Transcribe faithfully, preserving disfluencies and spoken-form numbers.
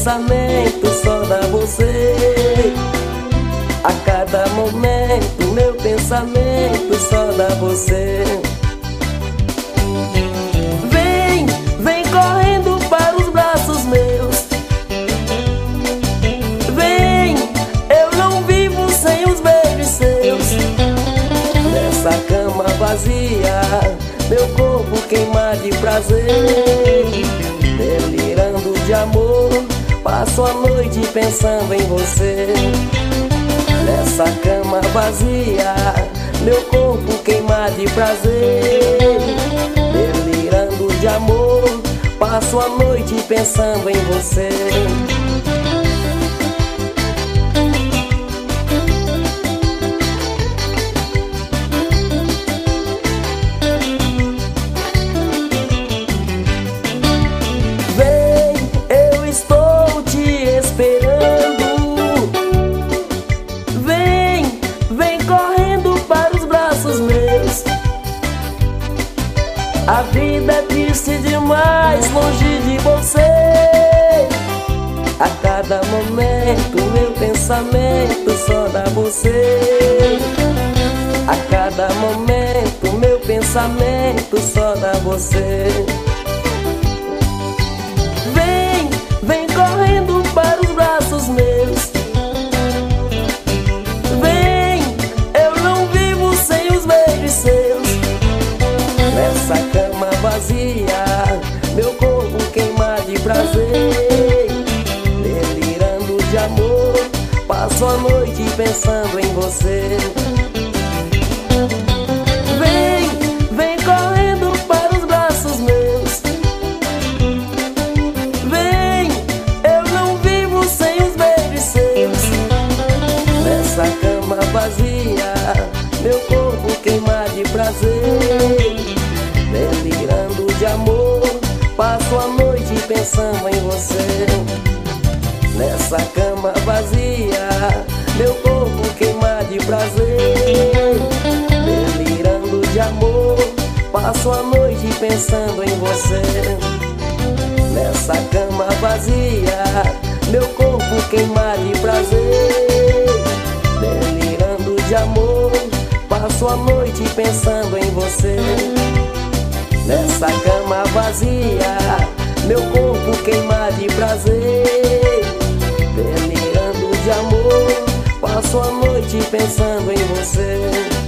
pensamento só dá você. A cada momento meu pensamento só dá você. Vem, vem correndo para os braços meus. Vem, eu não vivo sem os beijos seus. Nessa cama vazia, meu corpo queima de prazer. Delirando de amor, passo a noite pensando em você. Nessa cama vazia, meu corpo queima de prazer. Delirando de amor, passo a noite pensando em você. Vem, eu estou te esperando. Vem, vem correndo para os braços meus. A vida é triste demais longe de você. A cada momento meu pensamento só dá você. A cada momento meu pensamento só dá você. Vem, vem correndo para os braços meus. Vem, eu não vivo sem os beijos seus. Nessa cama vazia, meu corpo queima de prazer. Delirando de amor, passo a noite pensando em você. Vem, vem correndo para os braços meus. Vem, eu não vivo sem os beijos seus. Nessa cama vazia, meu corpo queima de prazer. Delirando de amor, passo a noite pensando em você. Nessa cama vazia, meu corpo queima de prazer. Delirando de amor, passo a noite pensando em você. Nessa cama vazia, meu corpo queima de prazer. Delirando de amor, passo a noite pensando em você. Nessa cama vazia, meu corpo queima de prazer. Delirando de amor, passo a noite pensando em você.